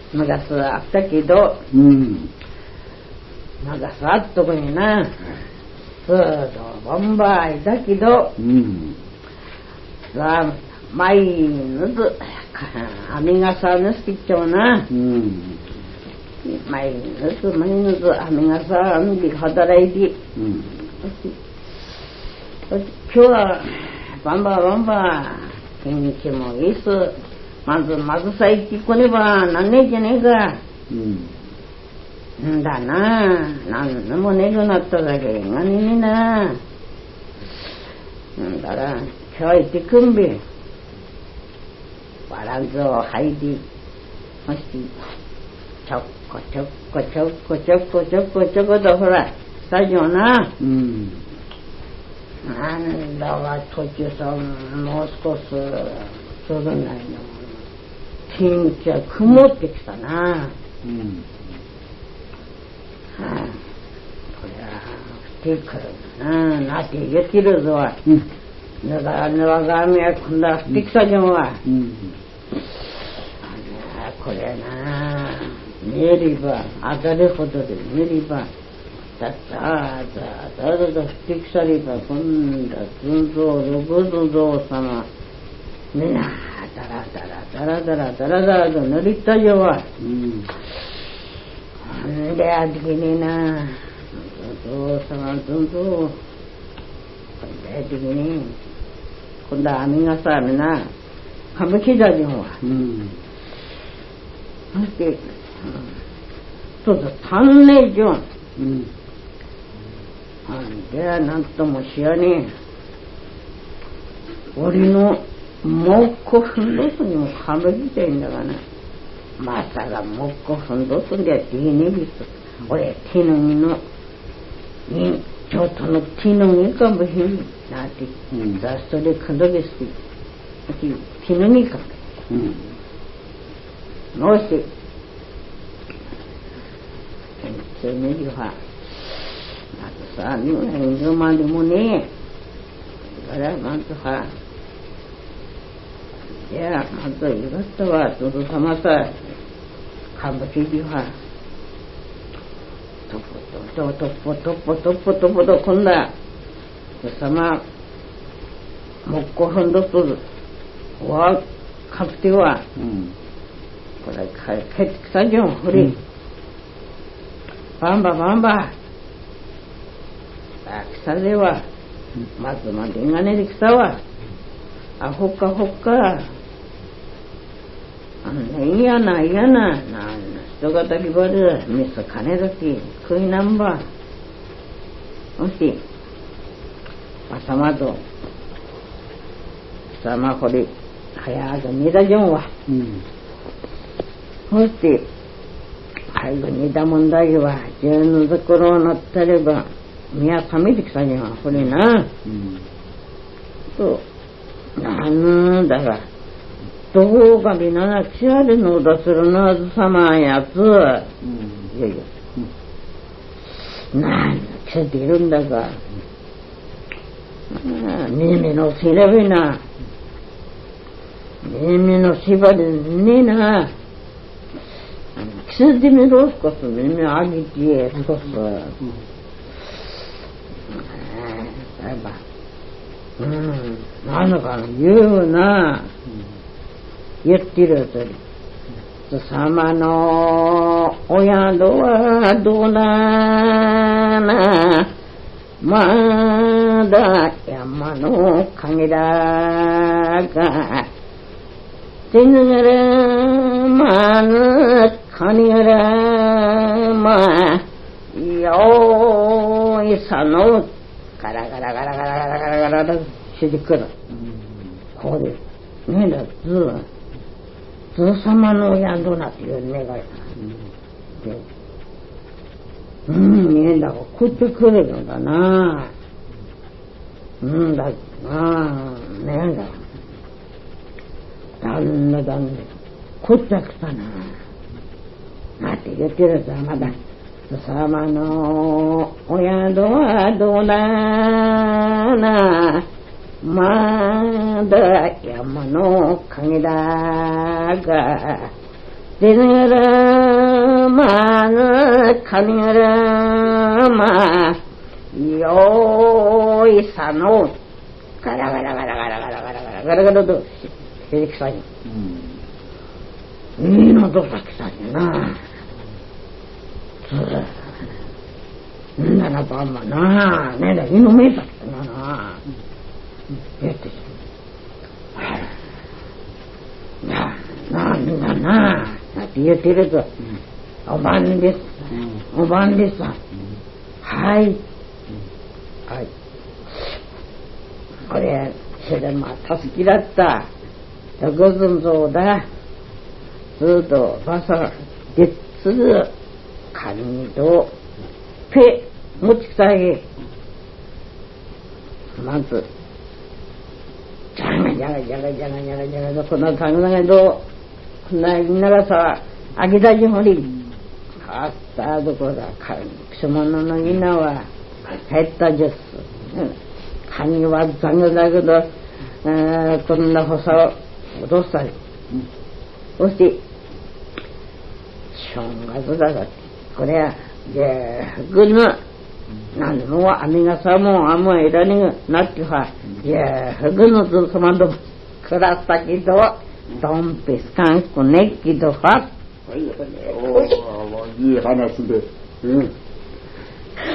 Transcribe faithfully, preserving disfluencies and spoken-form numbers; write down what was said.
昔あったけど、うん、なんかさっとこにな、スードボンバーいたけど、うん、さあ毎日網笠ぬすきっちゃうな、うん、毎日毎日網笠ぬき働いて、うん、今日はバンバーバンバー天気もいいっす。まずまずさ行ってこねばなんねえじゃねえか、うん、んだななんでもねえくなっただけがねえな。んだら今日行ってくんべバランスを履いてそしてちょっこちょっこちょっこちょっこちょっこちょっことほらスタジオな、うん、なんだか途中さもう少しちょうどないの天気は曇ってきたな、うん、はあ、これは降ってくるななって言ってるぞ、うん、だからねわがみは今度は降ってきたじゃんわ、うん、あこれな見えれば当たるほどで見えればだっただだだだ降ってきたれば今度はずんぞうろくずぞう様みんなダラダラダラダラダラダラと乗りたよわ、うん、であってきになどうさまどんどであってきに今度は網がさみな歌舞伎だよわ、うん、そしてちょっと足んねえじゃん、うん、ではなんともしやねえ俺のもっこふんどすにもかぶりたいんだがなまさかもっこふんどすんでやっていいねびと俺手のみのにちょっとの手のみかもへんなってザストでくんどけすき手のみかのうしてそれねりはまずさみんなにどまでもねえだからまずはいやまずよかったわどうぞさまさかんばきりはとっぽとっぽとっぽとっぽとっぽとこんださまもっこふんどとわかぶては、うん、これ帰ってきたじゃんほれ、うん、バンババンバあきさでは、うん、まずまでがねできたわあほっかほっかあんないやないやななん人がたりばるみす金だき食いなんばもしあさまとさまこれ早く寝たじゃんわ、うん、そして早く寝たもんだけは自分のところになったれば目は覚めてきたじゃんこれな、うん、となんだかどこかでなきあるのだするなずさまやつ、うん、いやいや、うん、なんだ来ているんだか、うん、耳のせらべな耳のしばでねえな来てみろ少し耳あげて少し、うん、やっぱうん、なんだか言うな、うん、言ってるとり様のお宿はどうだなまだ山の陰だが手ぬがらまぬかにがらまよいさのガラガラガラガラガラガラガラガラしてくる。これねえだずず様の宿なっていう願いだ。で、うんねえだ送ってくれるんだな。うんだなねえだ。旦那旦那こっちゃ来たな。なんて言ってるさまだ。様のお宿はどうだなまだ山の陰だが 데르마는 카니르마 요이사노 가라가라가라가라가라가라가라가라도 세릭사니 이노도 삭사니나 나나 봐마나 내가 이놈이 삭사나 이랬지 나なんだなぁって言ってると、うん、お晩です、うん、お晩です、うん、はい、うん、はい、これそれでまあ助きだったご存像だずっとバサでつるカニとペ持ちくさげまずじゃがじゃがじゃがじゃがじゃがじゃがこんな考えどこんな長さあげだじほりあったどこだかくしょもののみんなは減ったですカニは残念だけどこんな細をどうしたりそして正月だがこれはぐぬなんでもあみがさもあもえらになってはいやぐぬずそまどくらったけどDon't pescan con éxito, ¿ja? Oh, allí, Hanna, sind